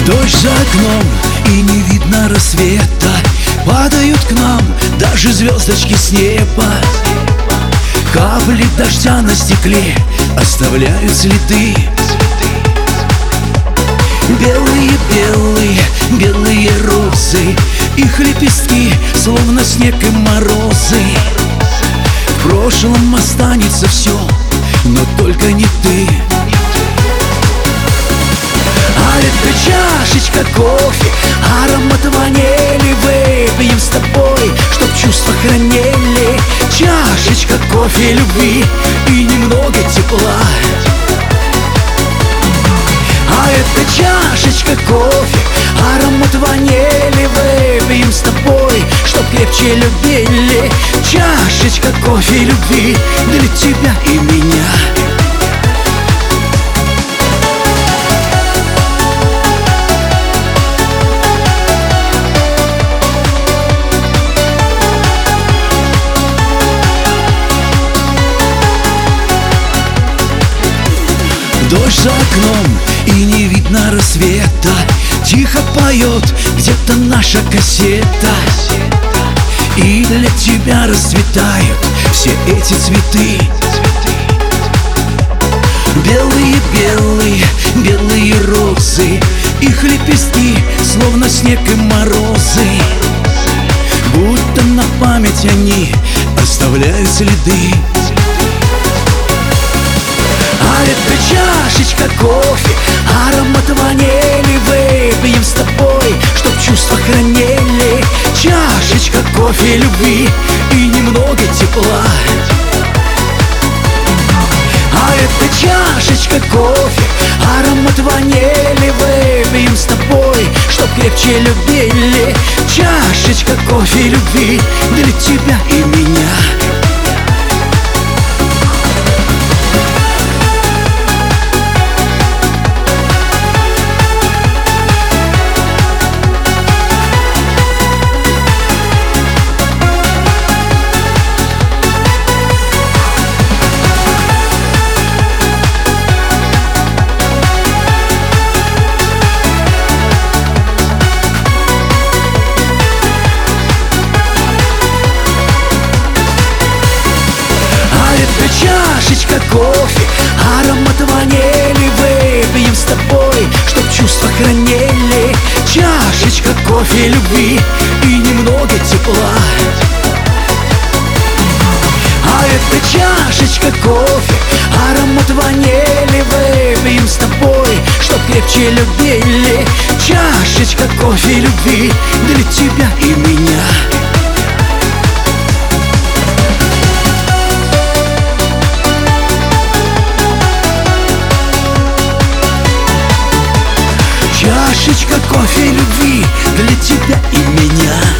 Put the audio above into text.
Дождь за окном и не видно рассвета, падают к нам даже звездочки с неба. Капли дождя на стекле оставляют следы. Белые, белые розы, их лепестки словно снег и морозы. В прошлом останется все, но только не ты. А это чашечка кофе, аромат ванили. Выпьем с тобой, чтоб чувства хранили. Чашечка кофе любви и немного тепла. А это чашечка кофе, аромат ванили. Выпьем с тобой, чтоб крепче любили. Чашечка кофе любви для тебя и меня. Дождь за окном и не видно рассвета, тихо поет где-то наша кассета. И для тебя расцветают все эти цветы. Белые розы, их лепестки словно снег и морозы. Будто на память они оставляют следы. А это чашечка кофе, аромат ванили. Выпьем с тобой, чтоб чувства хранили. Чашечка кофе любви и немного тепла. А это чашечка кофе, аромат ванили. Выпьем с тобой, чтоб крепче любили. Чашечка кофе любви для тебя и меня. Чашечка кофе, аромат ванили. Выпьем с тобой, чтоб чувства хранили. Чашечка кофе любви и немного тепла. А это чашечка кофе, аромат ванили. Выпьем с тобой, чтоб крепче любили. Чашечка кофе любви для тебя и меня. Чашечка кофе любви для тебя и меня.